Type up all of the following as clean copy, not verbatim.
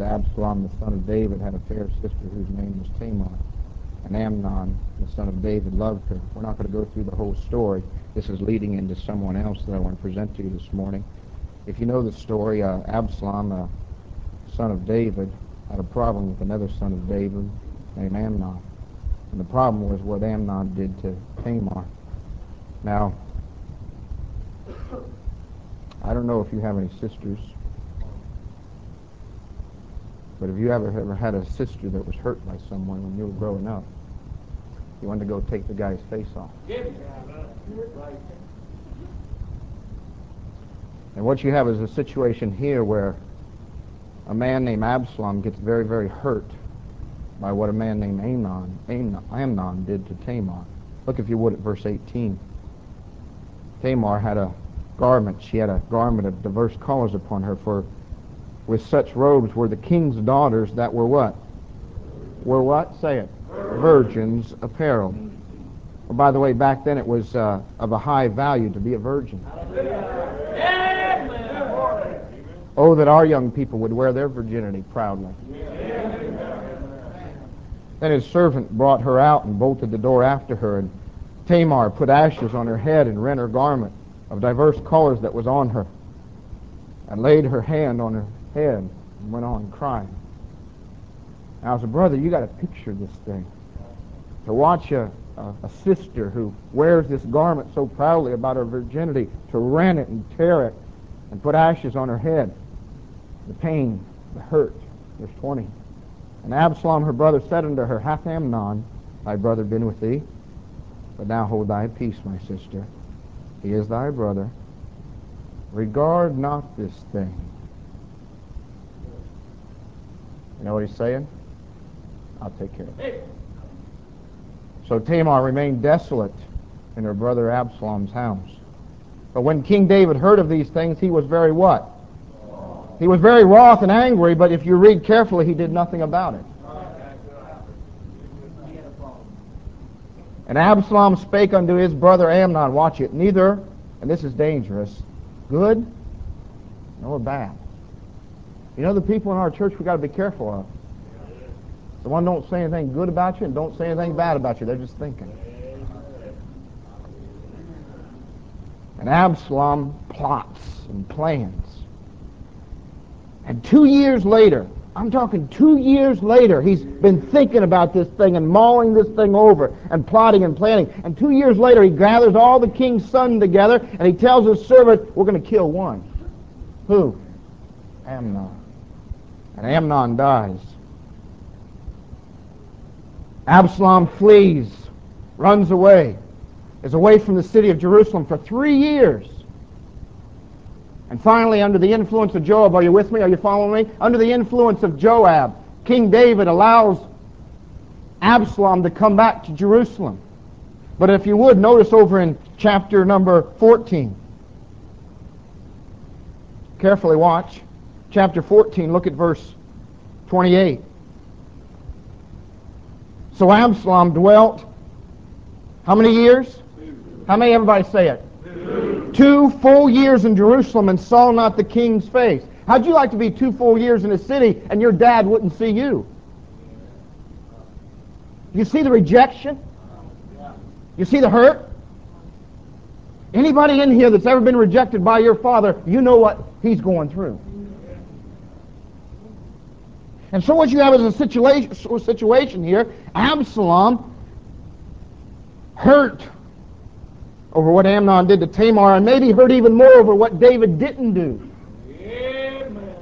Absalom, the son of David, had a fair sister whose name was Tamar. And Amnon, the son of David, loved her. We're not going to go through the whole story. This is leading into someone else that I want to present to you this morning. If you know the story, Absalom, son of David, had a problem with another son of David named Amnon. And the problem was what Amnon did to Tamar. Now, I don't know if you have any sisters, but have you ever had a sister that was hurt by someone when you were growing up? You wanted to go take the guy's face off. And what you have is a situation here where a man named Absalom gets very, very hurt by what a man named Amnon did to Tamar. Look, if you would, at verse 18. Tamar had a garment. She had a garment of diverse colors upon her, for with such robes were the king's daughters that were what? Were what? Say it. Virgins apparel. Well, by the way, back then it was of a high value to be a virgin. Oh, that our young people would wear their virginity proudly. Then his servant brought her out and bolted the door after her, and Tamar put ashes on her head and rent her garment of diverse colors that was on her, and laid her hand on her head and went on crying. Now, as a brother, you got to picture this thing. To watch a sister who wears this garment so proudly about her virginity, to rent it and tear it and put ashes on her head. The pain, the hurt. Verse 20. And Absalom her brother said unto her, Hath Amnon thy brother been with thee? But now hold thy peace, my sister. He is thy brother. Regard not this thing. You know what he's saying? I'll take care of it. So Tamar remained desolate in her brother Absalom's house. But when King David heard of these things, he was very what? He was very wroth and angry, but if you read carefully, he did nothing about it. And Absalom spake unto his brother Amnon, watch it, neither, and this is dangerous, good nor bad. You know the people in our church we got to be careful of. The one don't say anything good about you and don't say anything bad about you. They're just thinking. And Absalom plots and plans. And 2 years later, I'm talking 2 years later, he's been thinking about this thing and mulling this thing over and plotting and planning. And 2 years later, he gathers all the king's sons together and he tells his servant, we're going to kill one. Who? Amnon. And Amnon dies. Absalom flees, runs away, is away from the city of Jerusalem for 3 years. And finally, under the influence of Joab, are you with me? Are you following me? Under the influence of Joab, King David allows Absalom to come back to Jerusalem. But if you would, notice over in chapter number 14. Carefully watch. Chapter 14, look at verse 28. So Absalom dwelt, how many years? How many? Everybody say it. 2 full years in Jerusalem and saw not the king's face. How'd you like to be 2 full years in a city and your dad wouldn't see you? You see the rejection? You see the hurt? Anybody in here that's ever been rejected by your father, you know what he's going through. And so what you have is a situation here. Absalom hurt over what Amnon did to Tamar, and maybe hurt even more over what David didn't do. Amen.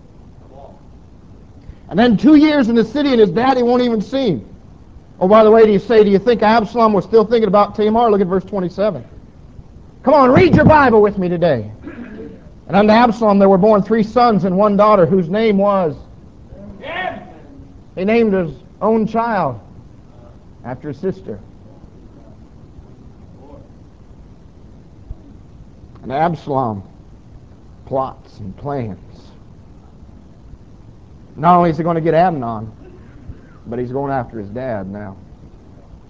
And then 2 years in the city, and his daddy won't even see him. Oh, by the way, do you think Absalom was still thinking about Tamar? Look at verse 27. Come on, read your Bible with me today. And unto Absalom there were born 3 sons and 1 daughter, whose name was... He named his own child after his sister. And Absalom plots and plans. Not only is he going to get Amnon, but he's going after his dad now.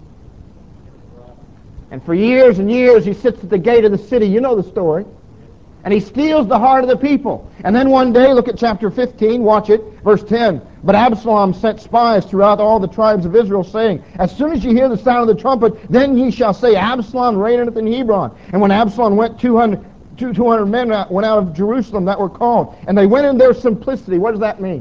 And for years and years he sits at the gate of the city. You know the story. And he steals the heart of the people. And then one day, look at chapter 15, watch it, verse 10. But Absalom sent spies throughout all the tribes of Israel, saying, as soon as you hear the sound of the trumpet, then ye shall say, Absalom reigneth in Hebron. And when Absalom went, 200 men went out of Jerusalem that were called. And they went in their simplicity. What does that mean?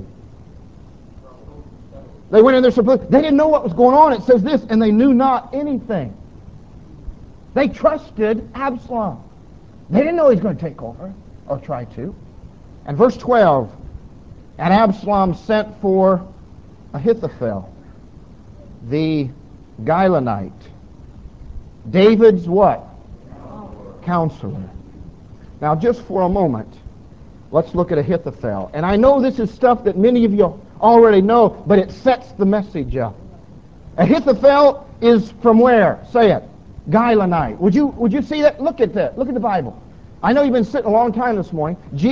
They went in their simplicity. They didn't know what was going on. It says this, and they knew not anything. They trusted Absalom. They didn't know he was going to take over, or try to. And verse 12, and Absalom sent for Ahithophel, the Gilonite, David's what? Counselor. Now just for a moment, let's look at Ahithophel. And I know this is stuff that many of you already know, but it sets the message up. Ahithophel is from where? Say it. Gilonite. Would you see that? Look at that. Look at the Bible. I know you've been sitting a long time this morning.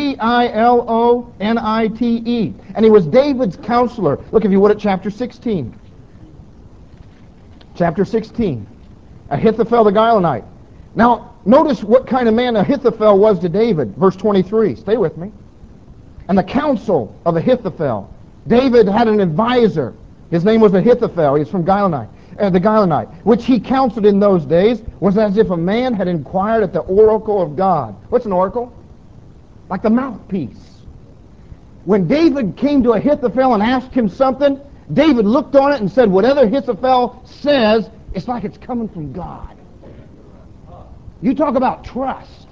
Gilonite. And he was David's counselor. Look, if you would, at chapter 16. Chapter 16. Ahithophel the Gilonite. Now, notice what kind of man Ahithophel was to David. Verse 23. Stay with me. And the counsel of Ahithophel. David had an advisor. His name was Ahithophel. He's from Gilonite. The Gilonite, which he counseled in those days, was as if a man had inquired at the oracle of God. What's an oracle? Like the mouthpiece. When David came to Ahithophel and asked him something, David looked on it and said, whatever Ahithophel says, it's like it's coming from God. You talk about trust.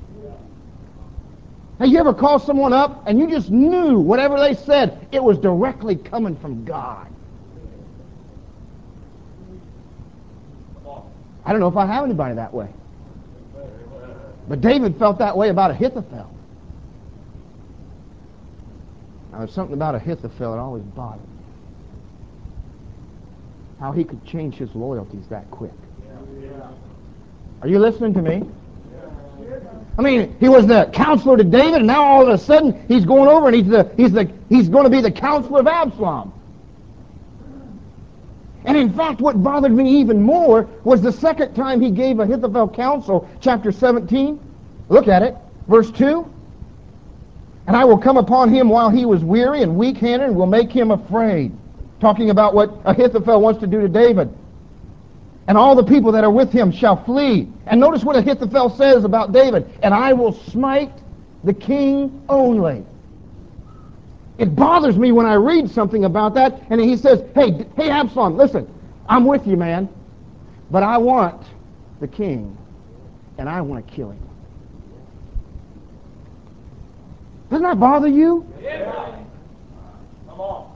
Have you ever called someone up and you just knew whatever they said, it was directly coming from God? I don't know if I have anybody that way. But David felt that way about Ahithophel. Now, there's something about Ahithophel that always bothered me. How he could change his loyalties that quick. Are you listening to me? I mean, he was the counselor to David, and now all of a sudden he's going over and he's going to be the counselor of Absalom. And in fact, what bothered me even more was the second time he gave Ahithophel counsel, chapter 17. Look at it, verse 2. And I will come upon him while he was weary and weak-handed, and will make him afraid. Talking about what Ahithophel wants to do to David. And all the people that are with him shall flee. And notice what Ahithophel says about David. And I will smite the king only. It bothers me when I read something about that, and he says, hey Absalom, listen, I'm with you, man, but I want the king, and I want to kill him. Doesn't that bother you? Yeah. Come on.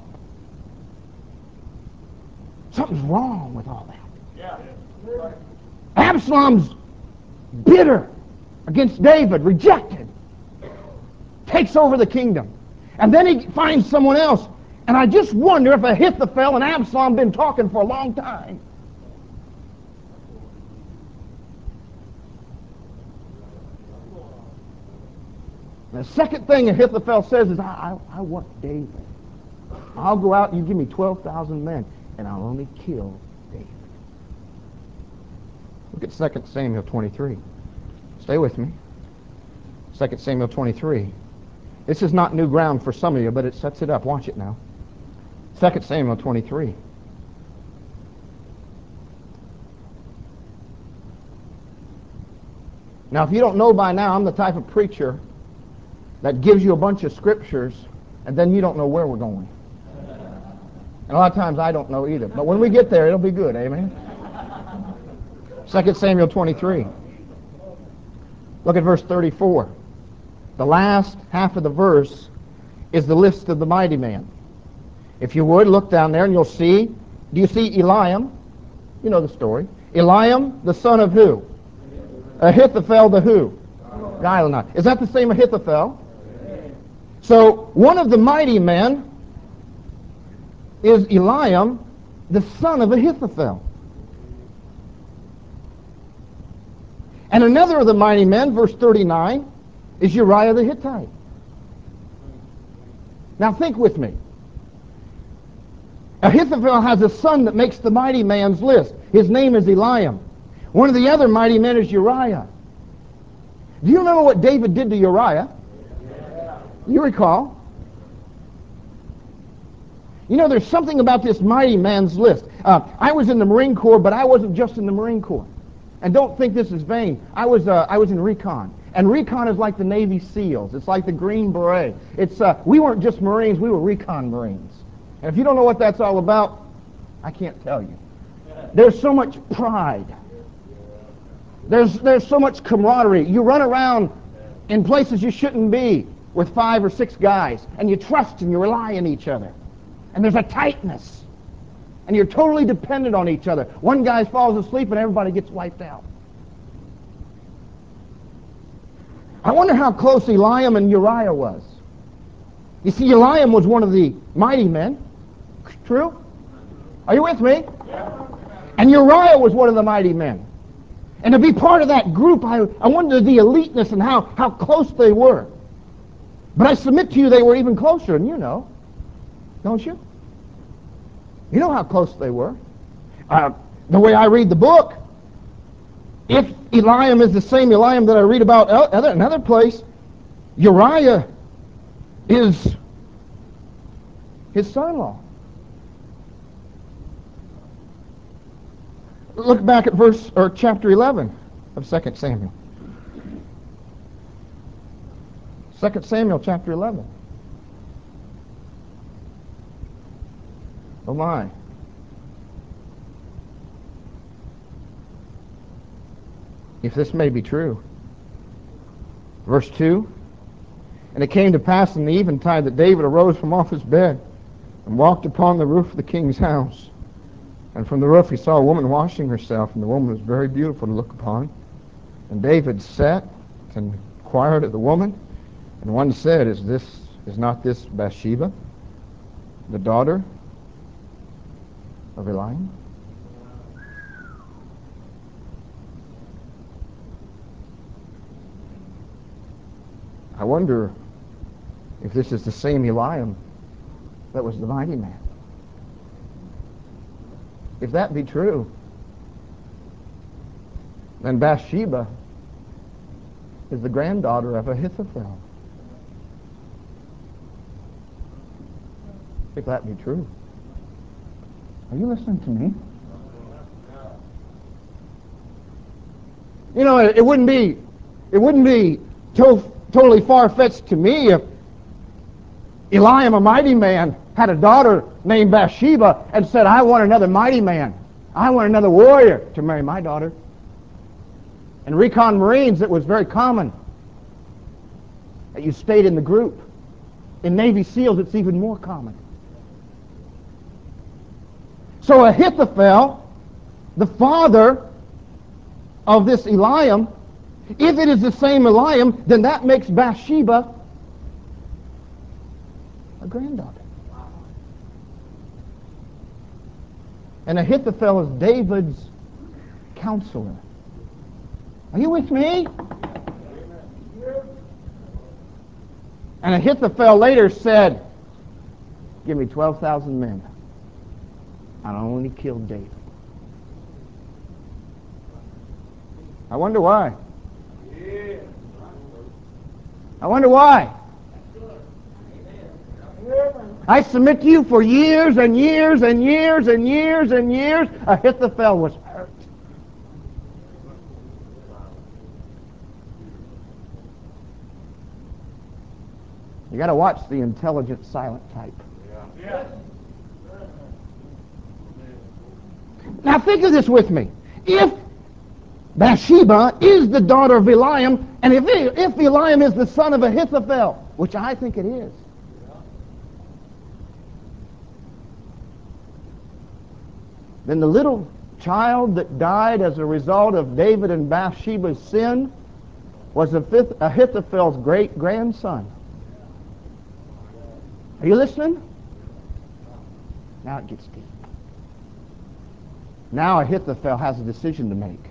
Something's wrong with all that. Yeah. Absalom's bitter against David, rejected, takes over the kingdom. And then he finds someone else. And I just wonder if Ahithophel and Absalom have been talking for a long time. And the second thing Ahithophel says is, I want David. I'll go out and you give me 12,000 men, and I'll only kill David. Look at 2 Samuel 23. Stay with me. 2 Samuel 23. This is not new ground for some of you, but it sets it up. Watch it now. 2 Samuel 23. Now, if you don't know by now, I'm the type of preacher that gives you a bunch of scriptures, and then you don't know where we're going. And a lot of times I don't know either. But when we get there, it'll be good. Amen? 2 Samuel 23. Look at verse 34. The last half of the verse is the list of the mighty men. If you would, look down there and you'll see, do you see Eliam? You know the story. Eliam, the son of who? Ahithophel, the who? Gilonite. Is that the same Ahithophel? So, one of the mighty men is Eliam, the son of Ahithophel. And another of the mighty men, verse 39, is Uriah the Hittite. Now think with me. Ahithophel has a son that makes the mighty man's list. His name is Eliam. One of the other mighty men is Uriah. Do you remember what David did to Uriah? You recall? You know, there's something about this mighty man's list. I was in the Marine Corps, but I wasn't just in the Marine Corps. And don't think this is vain. I was in recon. And recon is like the Navy SEALs. It's like the Green Beret. We weren't just Marines, we were recon Marines. And if you don't know what that's all about, I can't tell you. There's so much pride. There's so much camaraderie. You run around in places you shouldn't be with 5 or 6 guys, and you trust and you rely on each other. And there's a tightness. And you're totally dependent on each other. One guy falls asleep and everybody gets wiped out. I wonder how close Eliam and Uriah was. You see, Eliam was one of the mighty men. True? Are you with me? Yeah. And Uriah was one of the mighty men. And to be part of that group, I wondered the eliteness and how close they were. But I submit to you they were even closer, and you know. Don't you? You know how close they were. The way I read the book, if Eliam is the same Eliam that I read about in another place, Uriah is his son-in-law. Look back at chapter 11 of 2 Samuel. 2 Samuel chapter 11. Oh my. If this may be true. Verse 2. And it came to pass in the eventide that David arose from off his bed and walked upon the roof of the king's house. And from the roof he saw a woman washing herself, and the woman was very beautiful to look upon. And David sat and inquired of the woman, and one said, Is not this Bathsheba, the daughter of Eliam? I wonder if this is the same Eliam that was the mighty man. If that be true, then Bathsheba is the granddaughter of Ahithophel. If that be true. Are you listening to me? You know, it wouldn't be totally far-fetched to me if Eliam, a mighty man, had a daughter named Bathsheba and said, I want another mighty man. I want another warrior to marry my daughter. In recon Marines, it was very common that you stayed in the group. In Navy SEALs, it's even more common. So Ahithophel, the father of this Eliam, if it is the same Eliam, then that makes Bathsheba a granddaughter. And Ahithophel is David's counselor. Are you with me? And Ahithophel later said, give me 12,000 men. I'll only kill David. I wonder why. I wonder why. I submit to you, for years and years and years and years and years, Ahithophel was hurt. You got to watch the intelligent, silent type. Yeah. Now think of this with me. If Bathsheba is the daughter of Eliam, and if Eliam is the son of Ahithophel, which I think it is, then the little child that died as a result of David and Bathsheba's sin was Ahithophel's great-grandson. Are you listening? Now it gets deep. Now Ahithophel has a decision to make.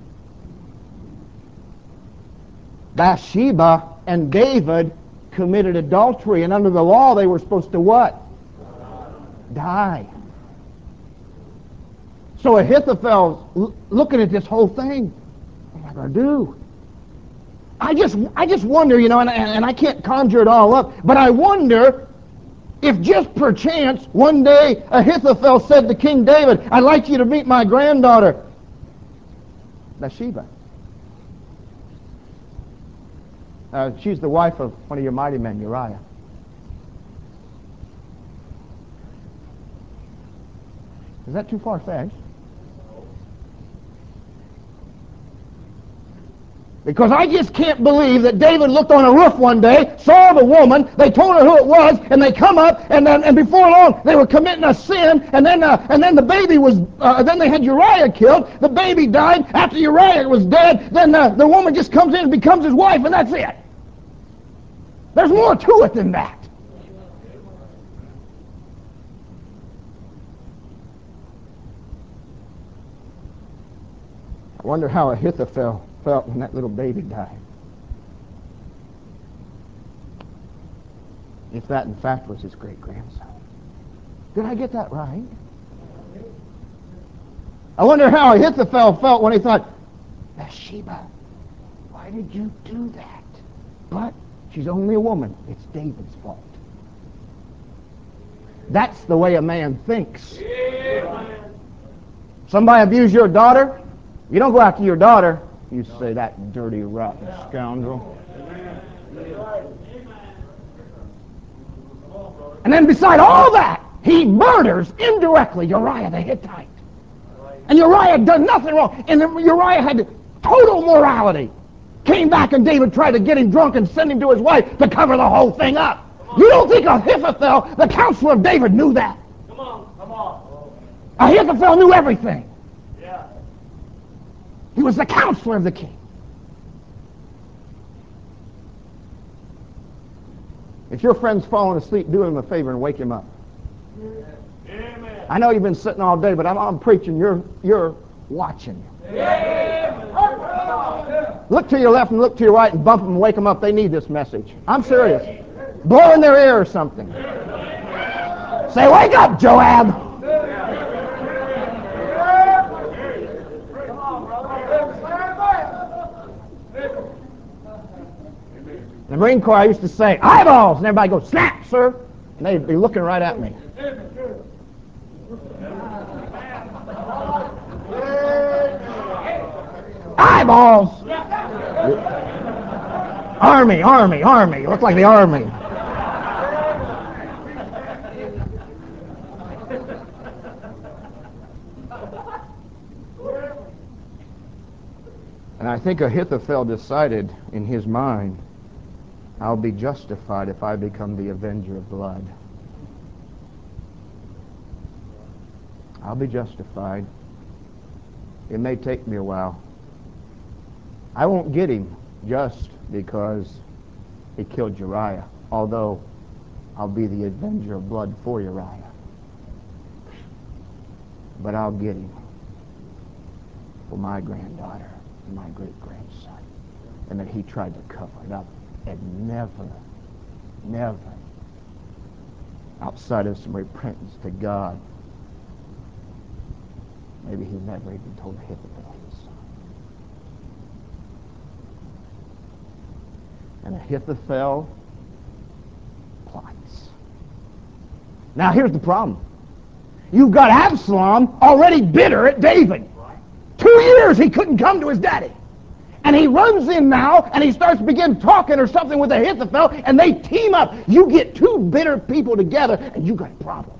Bathsheba and David committed adultery, and under the law they were supposed to what? Die. So Ahithophel's looking at this whole thing. What am I going to do? I just wonder, and I can't conjure it all up, but I wonder if just perchance one day Ahithophel said to King David, "I'd like you to meet my granddaughter, Bathsheba. She's the wife of one of your mighty men, Uriah." Is that too far-fetched? Because I just can't believe that David looked on a roof one day, saw the woman, they told her who it was, and they come up, and before long they were committing a sin, and then the baby was, then they had Uriah killed, the baby died, after Uriah was dead, then the woman just comes in and becomes his wife, and that's it. There's more to it than that. I wonder how Ahithophel felt when that little baby died. If that in fact was his great-grandson. Did I get that right? I wonder how Ahithophel felt when he thought, "Bathsheba, why did you do that?" But she's only a woman. It's David's fault. That's the way a man thinks. Somebody abuse your daughter, you don't go after your daughter. You say, "That dirty, rotten scoundrel." And then beside all that, he murders indirectly Uriah the Hittite. And Uriah done nothing wrong. And Uriah had total morality. Came back and David tried to get him drunk and send him to his wife to cover the whole thing up. You don't think Ahithophel, the counselor of David, knew that? Come on. Ahithophel knew everything. Yeah. He was the counselor of the king. If your friend's falling asleep, do him a favor and wake him up. Amen. I know you've been sitting all day, but I'm preaching. You're watching. Look to your left and look to your right and bump them and wake them up. They need this message. I'm serious. Blow in their ear or something. Say, "Wake up, Joab." In the Marine Corps, I used to say, "Eyeballs," and everybody goes, "Snap, sir," and they'd be looking right at me. Eyeballs. Army. You look like the Army. And I think Ahithophel decided in his mind, I'll be justified if I become the avenger of blood. I'll be justified. It may take me a while. I won't get him just because he killed Uriah, although I'll be the avenger of blood for Uriah. But I'll get him for my granddaughter and my great-grandson. And that he tried to cover it up and never, outside of some repentance to God, maybe he never even told Ahithophel his son. And Ahithophel plots. Now here's the problem. You've got Absalom already bitter at David. 2 years he couldn't come to his daddy. And he runs in now and he starts to begin talking or something with Ahithophel and they team up. You get two bitter people together and you got a problem.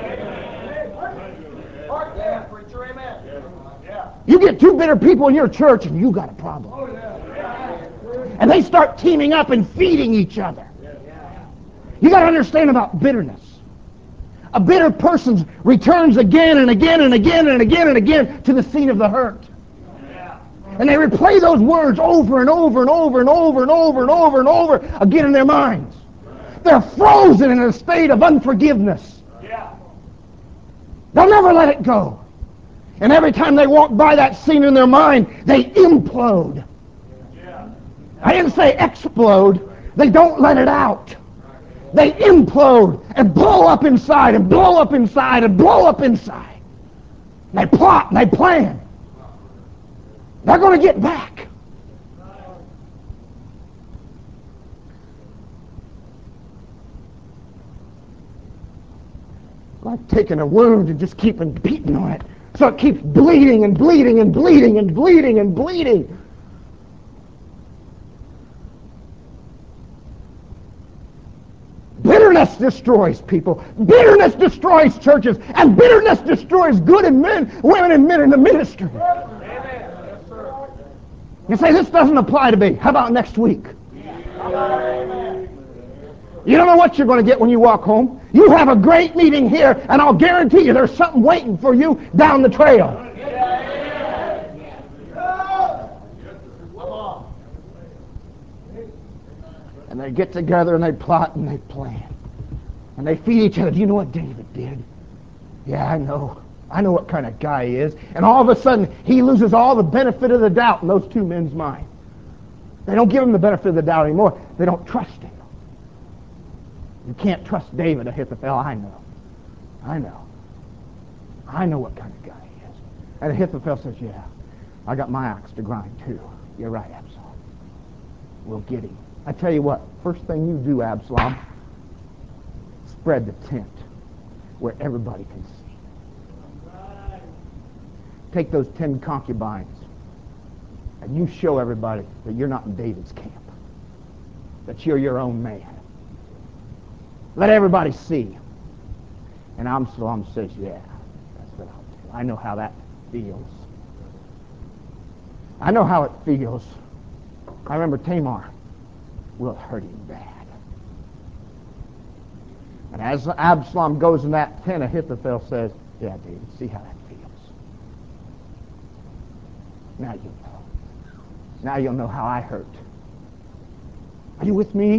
You get two bitter people in your church and you got a problem. And they start teaming up and feeding each other. You got to understand about bitterness. A bitter person returns again and again and again and again and again to the scene of the hurt. And they replay those words over and over and over and over and over and over and over again in their minds. They're frozen in a state of unforgiveness. They'll never let it go. And every time they walk by that scene in their mind, they implode. I didn't say explode. They don't let it out. They implode and blow up inside and blow up inside and blow up inside. They plot and they plan. They're going to get back. like taking a wound and just keeping beating on it. So it keeps bleeding and bleeding and bleeding and bleeding and bleeding. Bitterness destroys people. Bitterness destroys churches. And bitterness destroys good in men, women and men in the ministry. You say, this doesn't apply to me. How about next week? You don't know what you're going to get when you walk home. You have a great meeting here, and I'll guarantee you there's something waiting for you down the trail. And they get together and they plot and they plan. And they feed each other. Do you know what David did? Yeah, I know. I know what kind of guy he is. And all of a sudden, he loses all the benefit of the doubt in those two men's minds. They don't give him the benefit of the doubt anymore. They don't trust him. You can't trust David, Ahithophel. I know. I know. I know what kind of guy he is. And Ahithophel says, yeah, I got my axe to grind too. You're right, Absalom. We'll get him. I tell you what, first thing you do, Absalom, spread the tent where everybody can see. Take those 10 concubines and you show everybody that you're not in David's camp, that you're your own man. Let everybody see. And Absalom says, yeah, that's what I'll do. I know how that feels. I know how it feels. I remember Tamar will hurt him bad. And as Absalom goes in that tent, Ahithophel says, yeah, David, see how that feels. Now you know. Now you'll know how I hurt. Are you with me?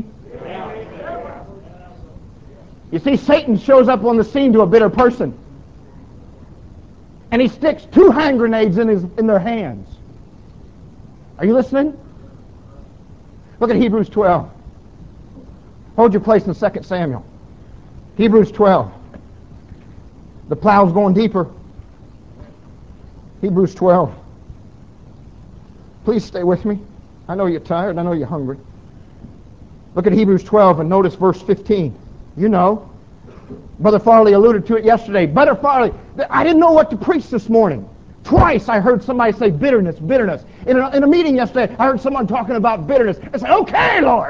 You see, Satan shows up on the scene to a bitter person. And he sticks 2 hand grenades in their hands. Are you listening? Look at Hebrews 12. Hold your place in 2 Samuel. Hebrews 12. The plow's going deeper. Hebrews 12. Please stay with me. I know you're tired. I know you're hungry. Look at Hebrews 12 and notice verse 15. You know. Brother Farley alluded to it yesterday. Brother Farley, I didn't know what to preach this morning. Twice I heard somebody say bitterness, bitterness. In a meeting yesterday, I heard someone talking about bitterness. I said, okay, Lord.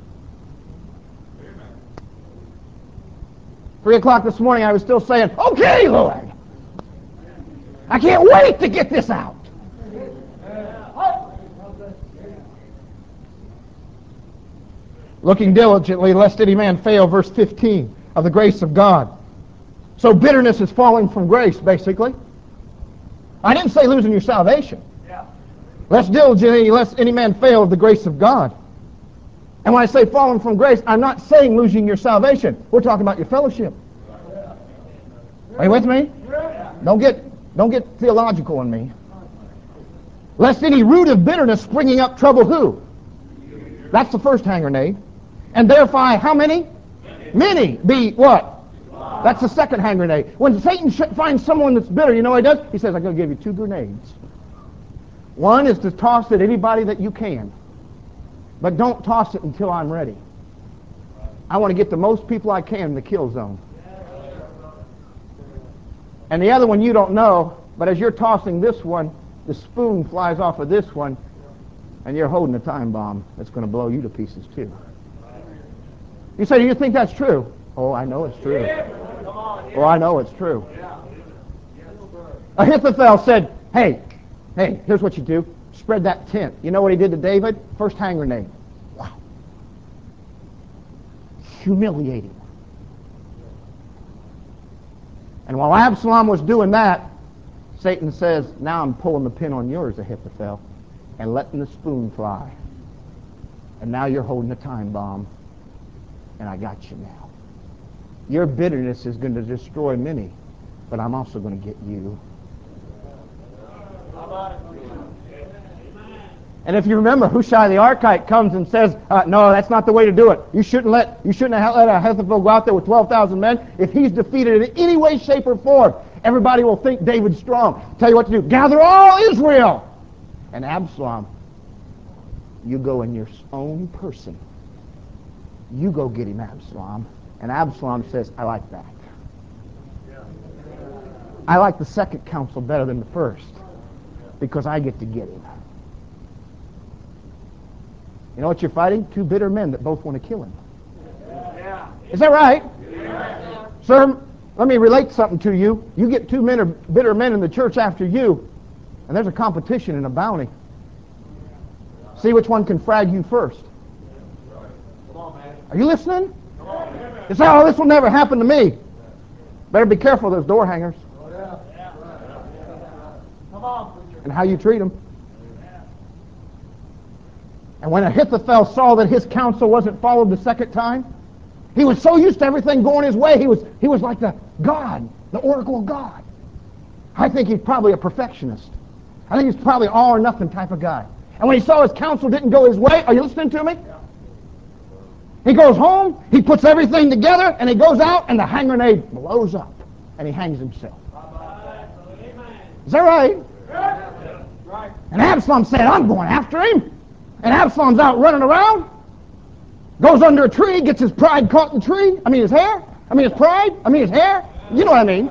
3 o'clock this morning, I was still saying, okay, Lord. I can't wait to get this out. Looking diligently, lest any man fail, verse 15, of the grace of God. So bitterness is falling from grace, basically. I didn't say losing your salvation. Lest diligently, lest any man fail of the grace of God. And when I say falling from grace, I'm not saying losing your salvation. We're talking about your fellowship. Are you with me? Don't get theological on me. Lest any root of bitterness springing up trouble who? That's the first hand grenade. And therefore, how many? Many be what? That's the second hand grenade. When Satan finds someone that's bitter, you know what he does? He says, I'm going to give you 2 grenades. One is to toss at anybody that you can. But don't toss it until I'm ready. I want to get the most people I can in the kill zone. And the other one you don't know, but as you're tossing this one, the spoon flies off of this one, and you're holding a time bomb that's going to blow you to pieces too. You say, do you think that's true? Oh, I know it's true. Oh, I know it's true. Ahithophel said, hey, here's what you do. Spread that tent. You know what he did to David? First hand grenade. Wow. Humiliating. And while Absalom was doing that, Satan says, now I'm pulling the pin on yours, Ahithophel, and letting the spoon fly. And now you're holding a time bomb, and I got you now. Your bitterness is going to destroy many, but I'm also going to get you. And if you remember, Hushai the Archite comes and says, no, that's not the way to do it. You shouldn't have let Ahithophel go out there with 12,000 men. If he's defeated in any way, shape, or form, everybody will think David's strong. Tell you what to do. Gather all Israel. And Absalom, you go in your own person. You go get him, Absalom. And Absalom says, I like that. I like the second counsel better than the first because I get to get him. You know what you're fighting? Two bitter men that both want to kill him. Is that right? Sir, let me relate something to you. You get two bitter men in the church after you, and there's a competition and a bounty. See which one can frag you first. Are you listening? You say, oh, this will never happen to me. Better be careful of those door hangers. And how you treat them. And when Ahithophel saw that his counsel wasn't followed the second time, he was so used to everything going his way, he was like the God, the oracle of God. I think he's probably a perfectionist. I think he's probably all or nothing type of guy. And when he saw his counsel didn't go his way, are you listening to me? He goes home, he puts everything together, and he goes out, and the hand grenade blows up, and he hangs himself. Is that right? And Absalom said, I'm going after him. And Absalom's out running around, goes under a tree, gets his pride caught in the tree. I mean his hair. I mean his pride. I mean his hair. You know what I mean.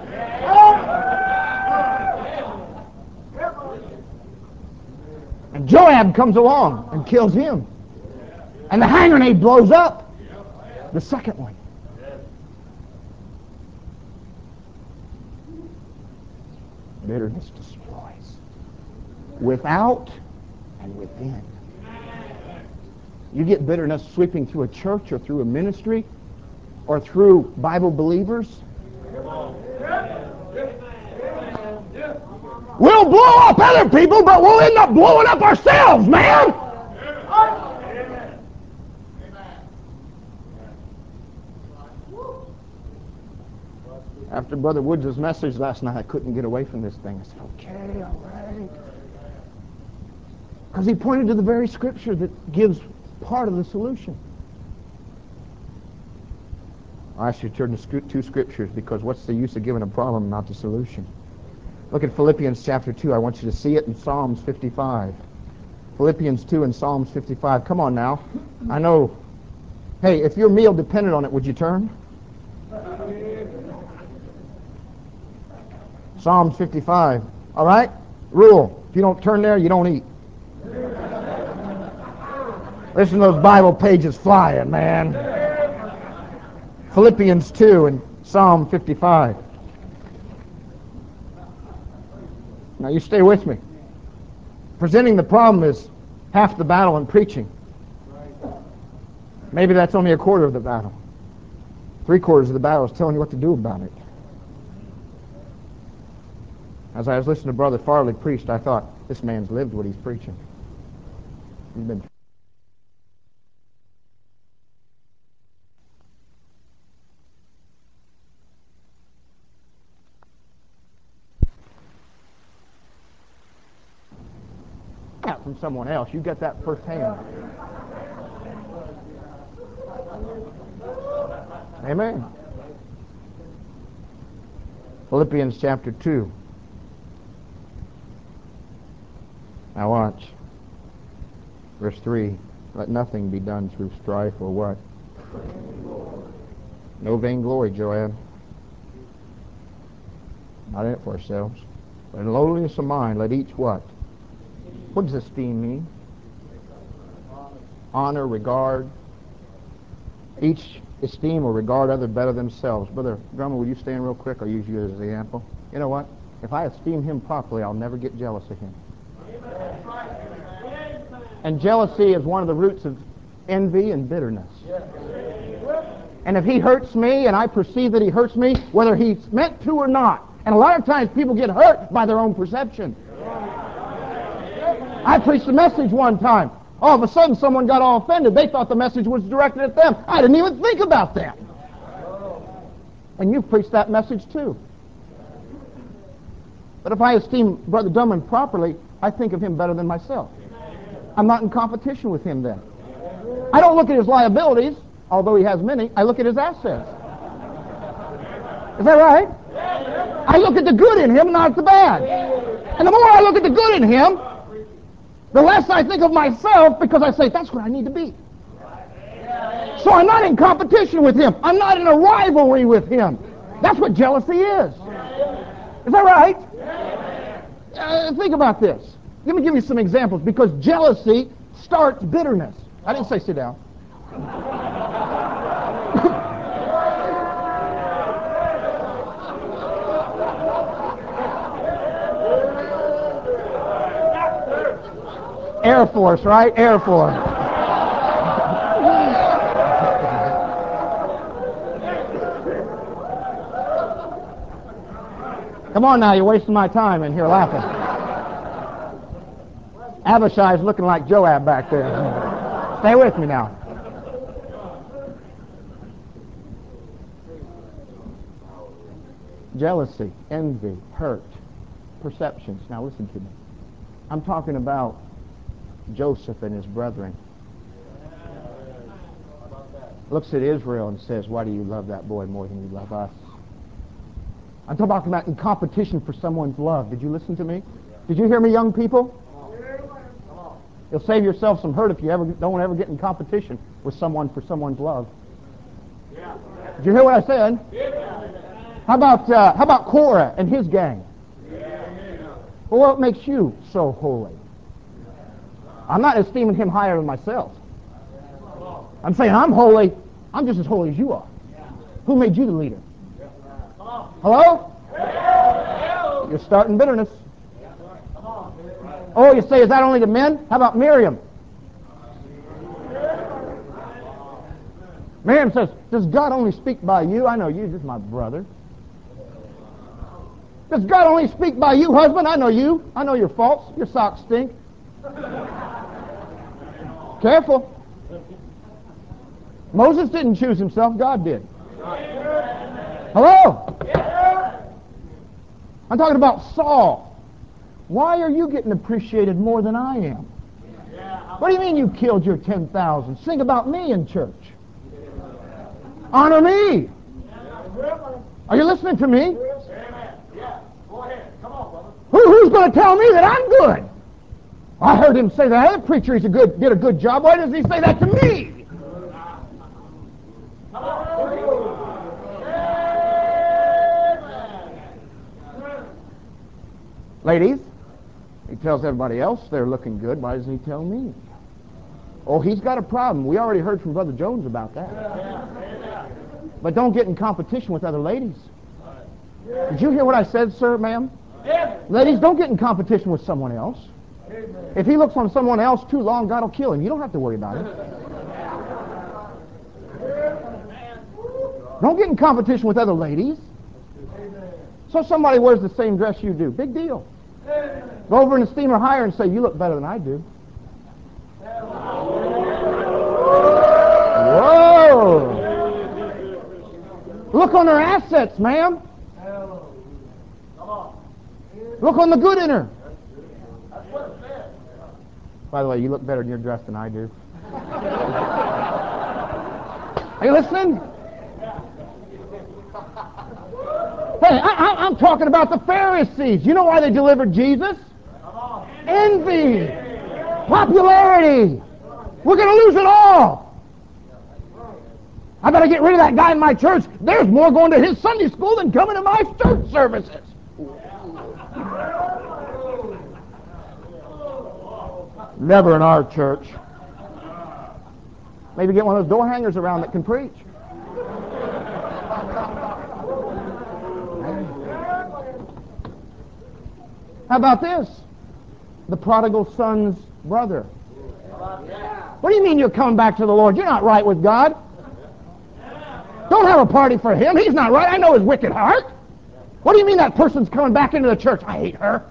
And Joab comes along and kills him. And the hand grenade blows up. The second one. Bitterness destroys. Without and within. You get bitterness sweeping through a church or through a ministry or through Bible believers. We'll blow up other people, but we'll end up blowing up ourselves, man! After Brother Woods' message last night, I couldn't get away from this thing. I said, okay, all right. Because he pointed to the very scripture that gives part of the solution. I asked you to turn to two scriptures because what's the use of giving a problem, not the solution? Look at Philippians chapter 2. I want you to see it in Psalms 55. Philippians 2 and Psalms 55. Come on now. I know. Hey, if your meal depended on it, would you turn? Psalms 55. All right? Rule. If you don't turn there, you don't eat. Listen to those Bible pages flying, man. Philippians 2 and Psalm 55. Now you stay with me. Presenting the problem is half the battle in preaching. Maybe that's only a quarter of the battle. 3/4 of the battle is telling you what to do about it. As I was listening to Brother Farley preach, I thought, this man's lived what he's preaching. He's been out from someone else. You get that firsthand. Amen. Philippians chapter 2. Now watch. Verse 3. Let nothing be done through strife or what? No vainglory, Joab. Not in it for ourselves. But in lowliness of mind, let each what? What does esteem mean? Honor, regard. Each esteem or regard other better than themselves. Brother Drummer, will you stand real quick? I'll use you as an example. You know what? If I esteem him properly, I'll never get jealous of him. And jealousy is one of the roots of envy and bitterness. And if he hurts me and I perceive that he hurts me, whether he's meant to or not, and a lot of times people get hurt by their own perception. I preached a message one time. All of a sudden someone got all offended. They thought the message was directed at them. I didn't even think about them. And you've preached that message too. But if I esteem Brother Drummond properly, I think of him better than myself. I'm not in competition with him then. I don't look at his liabilities, although he has many. I look at his assets. Is that right? I look at the good in him, not the bad. And the more I look at the good in him, the less I think of myself, because I say, that's what I need to be. So I'm not in competition with him. I'm not in a rivalry with him. That's what jealousy is. Is that right? Think about this. Let me give you some examples, because jealousy starts bitterness. I didn't say sit down. Air Force, right? Air Force. Come on now, you're wasting my time in here laughing. Abishai's looking like Joab back there. Stay with me now. Jealousy, envy, hurt, perceptions. Now listen to me. I'm talking about Joseph and his brethren. Looks at Israel and says, why do you love that boy more than you love us? I'm talking about in competition for someone's love. Did you listen to me? Did you hear me, young people? You'll save yourself some hurt if you don't ever get in competition with someone for someone's love. Did you hear what I said? How about Korah and his gang? Well, what makes you so holy? I'm not esteeming him higher than myself. I'm saying I'm holy. I'm just as holy as you are. Who made you the leader? Hello? You're starting bitterness. Oh, you say, is that only to men? How about Miriam? Miriam says, does God only speak by you? I know you, just my brother. Does God only speak by you, husband? I know you. I know your faults. Your socks stink. Careful. Moses didn't choose himself. God did. Hello? I'm talking about Saul. Why are you getting appreciated more than I am? What do you mean you killed your 10,000? Sing about me in church. Honor me. Are you listening to me? Go ahead. Come on, brother. Who's going to tell me that I'm good? I heard him say that other preacher did a good job. Why doesn't he say that to me? Come on. Ladies, he tells everybody else they're looking good. Why doesn't he tell me? Oh, he's got a problem. We already heard from Brother Jones about that. But don't get in competition with other ladies. Did you hear what I said, sir, ma'am? Ladies, don't get in competition with someone else. If he looks on someone else too long, God will kill him. You don't have to worry about it. Don't get in competition with other ladies. So somebody wears the same dress you do. Big deal. Go over and esteem her higher and say, you look better than I do. Whoa! Look on her assets, ma'am. Look on the good in her. By the way, you look better in your dress than I do. Are you listening? Hey, I'm talking about the Pharisees. You know why they delivered Jesus? Envy. Popularity. We're going to lose it all. I better get rid of that guy in my church. There's more going to his Sunday school than coming to my church services. Never in our church. Maybe get one of those door hangers around that can preach. How about this? The prodigal son's brother. What do you mean you're coming back to the Lord? You're not right with God. Don't have a party for him. He's not right. I know his wicked heart. What do you mean that person's coming back into the church? I hate her.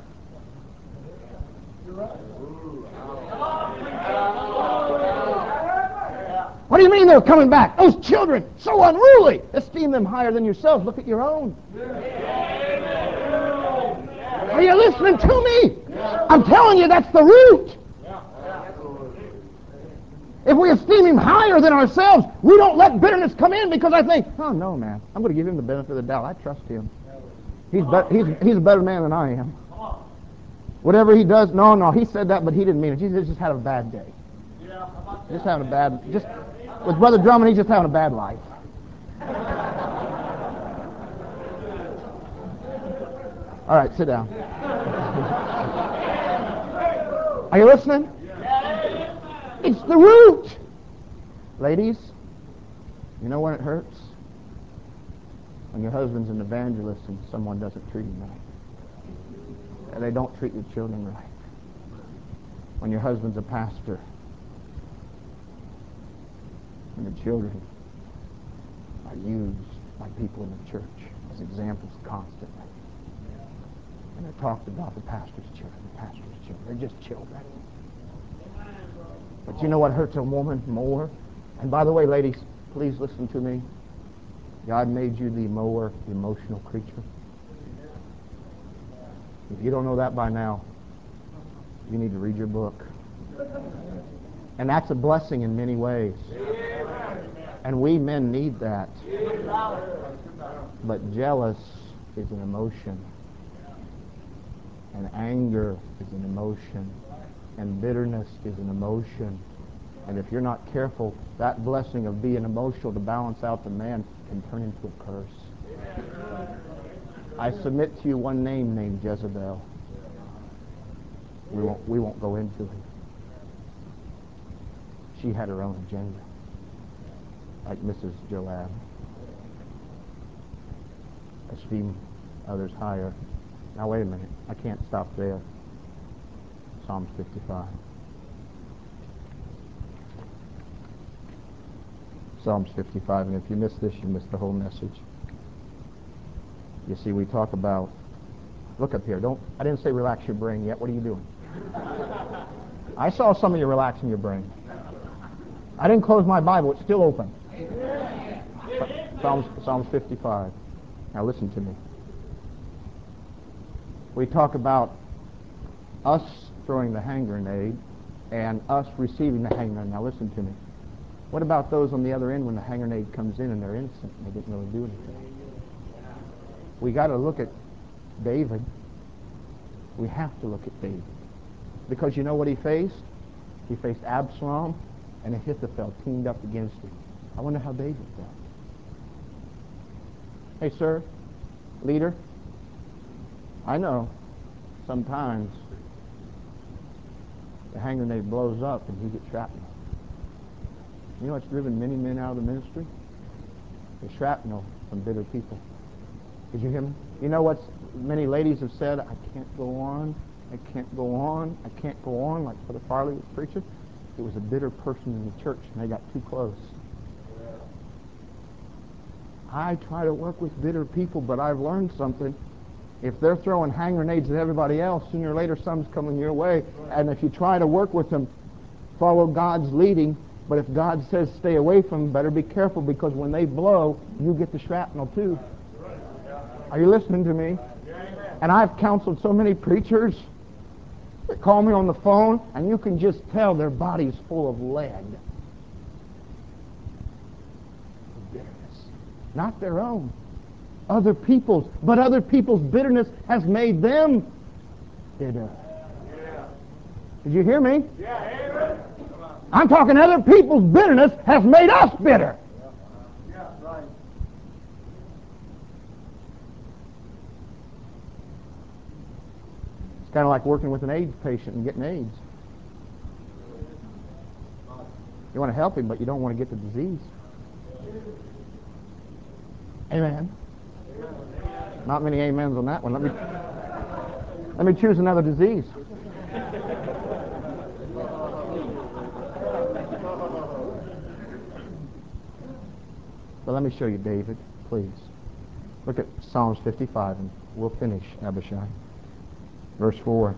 What do you mean they're coming back? Those children, so unruly. Esteem them higher than yourselves. Look at your own. Are you listening to me? I'm telling you, that's the root. If we esteem him higher than ourselves, we don't let bitterness come in because I think, oh no, man, I'm going to give him the benefit of the doubt. I trust him. He's a better man than I am. Whatever he does, no, he said that, but he didn't mean it. He just had a bad day. With Brother Drummond, he's just having a bad life. All right, sit down. Are you listening? It's the root. Ladies, you know when it hurts? When your husband's an evangelist and someone doesn't treat him right. And they don't treat your children right. When your husband's a pastor. When the children are used by people in the church as examples constantly. And they're talked about the pastor's children, They're just children. But you know what hurts a woman more? And by the way, ladies, please listen to me. God made you the more emotional creature. If you don't know that by now, you need to read your book. And that's a blessing in many ways. And we men need that. But jealous is an emotion. And anger is an emotion. And bitterness is an emotion. And if you're not careful, that blessing of being emotional to balance out the man can turn into a curse. I submit to you one name named Jezebel. We won't go into it. She had her own agenda, like Mrs. Joab. Esteem others higher. Now wait a minute. I can't stop there. Psalms 55. Psalms 55, and if you miss this, you miss the whole message. You see, we talk about, look up here, I didn't say relax your brain yet. What are you doing? I saw some of you relaxing your brain. I didn't close my Bible, it's still open. Psalms 55. Now listen to me. We talk about us throwing the hand grenade and us receiving the hand grenade. Now listen to me. What about those on the other end when the hand grenade comes in and they're innocent and they didn't really do anything? We got to look at David. We have to look at David. Because you know what he faced? He faced Absalom and Ahithophel teamed up against him. I wonder how David felt. Hey, sir, leader, I know sometimes the hand grenade blows up and you get shrapnel. You know what's driven many men out of the ministry? The shrapnel from bitter people. Did you hear me? You know what many ladies have said? I can't go on. I can't go on. I can't go on, like Brother Farley was preaching. It was a bitter person in the church, and they got too close. I try to work with bitter people, but I've learned something. If they're throwing hand grenades at everybody else, sooner or later some's coming your way. And if you try to work with them, follow God's leading. But if God says stay away from them, better be careful, because when they blow, you get the shrapnel too. Are you listening to me? And I've counseled so many preachers that call me on the phone, and you can just tell their body's full of lead. Bitterness. Not their own. Other people's. But other people's bitterness has made them bitter. Did you hear me? I'm talking other people's bitterness has made us bitter. Right. It's kind of like working with an AIDS patient and getting AIDS. You want to help him, but you don't want to get the disease. Amen. Not many amens on that one. Let me choose another disease. But let me show you David, please. Look at Psalms 55, and we'll finish, Abishai. Verse 4.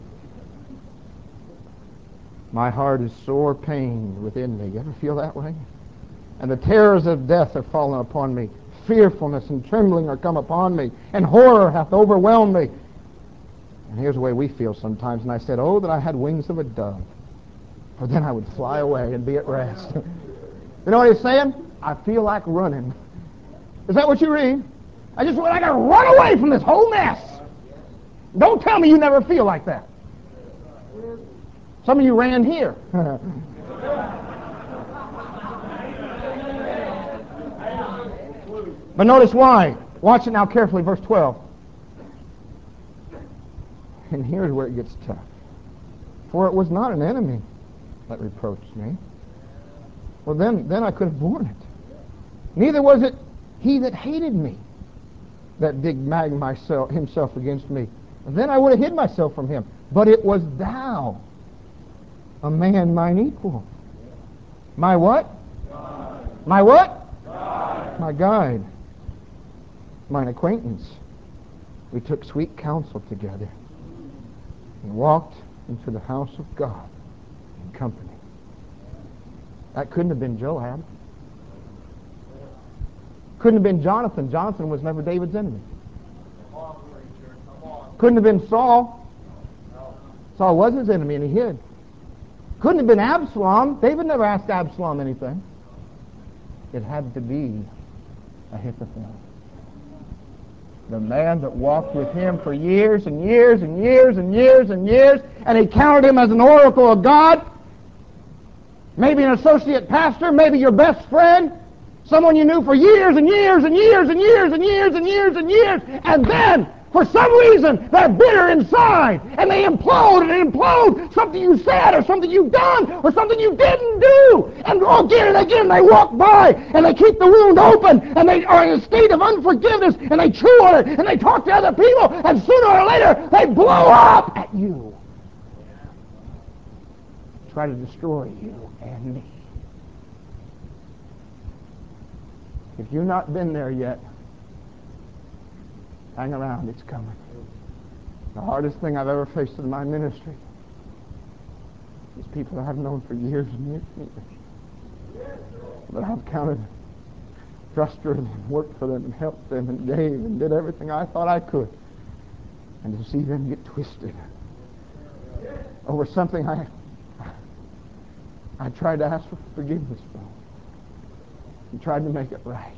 My heart is sore pained within me. You ever feel that way? And the terrors of death are fallen upon me. Fearfulness and trembling are come upon me, and horror hath overwhelmed me. And here's the way we feel sometimes. And I said, oh, that I had wings of a dove, for then I would fly away and be at rest. You know what he's saying? I feel like running. Is that what you read? I just feel like I gotta run away from this whole mess. Don't tell me you never feel like that. Some of you ran here. But notice why. Watch it now carefully, verse 12. And here's where it gets tough. For it was not an enemy that reproached me. Well, then I could have borne it. Neither was it he that hated me that did mag himself against me. Then I would have hid myself from him. But it was thou, a man mine equal. My what? God. My what? God. My guide. Mine acquaintance. We took sweet counsel together and walked into the house of God in company. That couldn't have been Joab. Couldn't have been Jonathan. Jonathan was never David's enemy. Couldn't have been Saul. Saul was his enemy and he hid. Couldn't have been Absalom. David never asked Absalom anything. It had to be Ahithophel. The man that walked with him for years and years and years and years and years, and he counted him as an oracle of God. Maybe an associate pastor, maybe your best friend, someone you knew for years and years and years and years and years and years and years, and then, for some reason, they're bitter inside, and they implode something you said, or something you've done, or something you didn't do, and again and again they walk by, and they keep the wound open, and they are in a state of unforgiveness, and they chew on it, and they talk to other people, and sooner or later, they blow up at you. Try to destroy you and me. If you've not been there yet, hang around, it's coming. The hardest thing I've ever faced in my ministry is people that I've known for years and years and years. But I've counted, trusted them, worked for them, and helped them, and gave, and did everything I thought I could. And to see them get twisted over something I tried to ask for forgiveness from. And tried to make it right.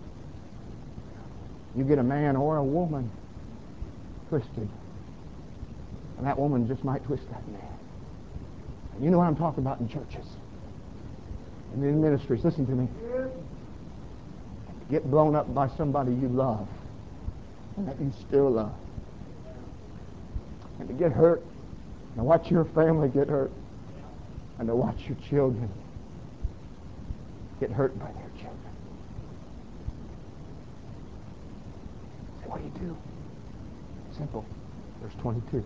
You get a man or a woman twisted, and that woman just might twist that man. And you know what I'm talking about in churches and in ministries. Listen to me. Get blown up by somebody you love and that you still love. And to get hurt, and to watch your family get hurt, and to watch your children get hurt by their children. So what do you do? Simple. Verse 22.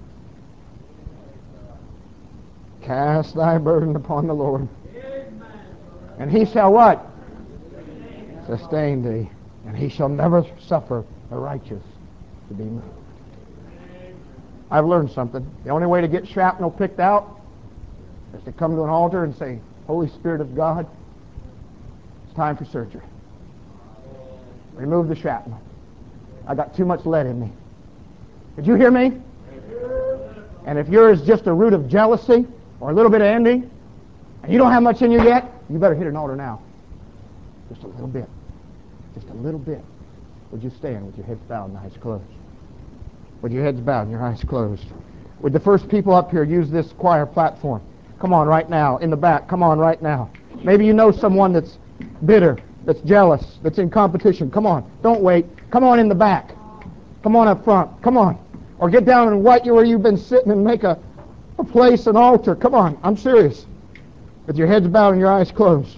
Cast thy burden upon the Lord, and he shall what? Sustain thee, and he shall never suffer the righteous to be moved. I've learned something. The only way to get shrapnel picked out is to come to an altar and say, Holy Spirit of God, it's time for surgery. Remove the shrapnel. I got too much lead in me. Did you hear me? And if yours is just a root of jealousy or a little bit of envy, and you don't have much in you yet, you better hit an altar now. Just a little bit. Just a little bit. Would you stand with your heads bowed and eyes closed? With your heads bowed and your eyes closed. Would the first people up here use this choir platform? Come on right now. In the back. Come on right now. Maybe you know someone that's bitter, that's jealous, that's in competition. Come on. Don't wait. Come on in the back. Come on up front. Come on. Or get down and right where you've been sitting and make a place, an altar. Come on. I'm serious. With your heads bowed and your eyes closed.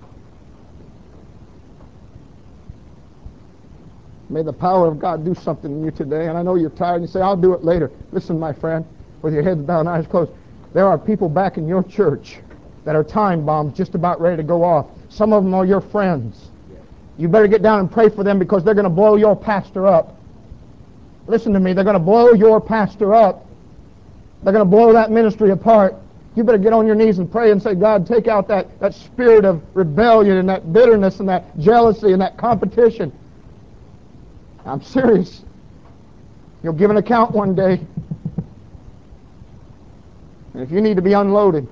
May the power of God do something in you today. And I know you're tired and you say, I'll do it later. Listen, my friend, with your heads bowed and eyes closed. There are people back in your church that are time bombs just about ready to go off. Some of them are your friends. You better get down and pray for them because they're going to blow your pastor up. Listen to me, they're going to blow your pastor up. They're going to blow that ministry apart. You better get on your knees and pray and say, God, take out that spirit of rebellion and that bitterness and that jealousy and that competition. I'm serious. You'll give an account one day. And if you need to be unloaded,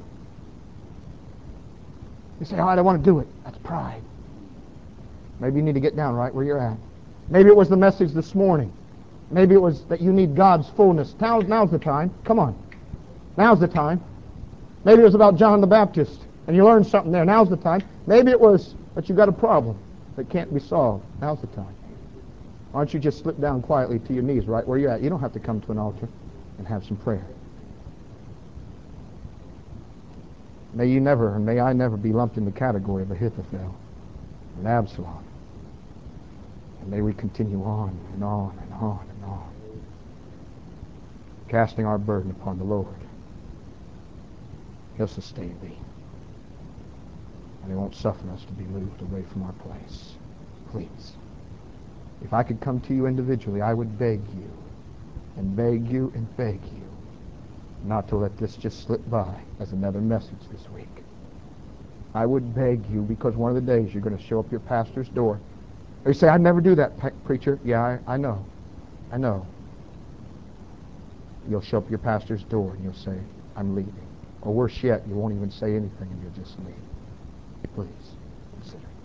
you say, oh, I don't want to do it. That's pride. Maybe you need to get down right where you're at. Maybe it was the message this morning. Maybe it was that you need God's fullness. Now's the time. Come on. Now's the time. Maybe it was about John the Baptist, and you learned something there. Now's the time. Maybe it was that you got a problem that can't be solved. Now's the time. Why don't you just slip down quietly to your knees right where you're at? You don't have to come to an altar and have some prayer. May you never, and may I never be lumped in the category of Ahithophel and Absalom. And may we continue on and on and on and on, casting our burden upon the Lord. He'll sustain thee. And He won't suffer us to be moved away from our place. Please. If I could come to you individually, I would beg you and beg you and beg you not to let this just slip by as another message this week. I would beg you, because one of the days you're going to show up your pastor's door. Or you say, I never do that, preacher. Yeah, I know. I know. You'll show up your pastor's door and you'll say, I'm leaving. Or worse yet, you won't even say anything and you'll just leave. Please, consider it.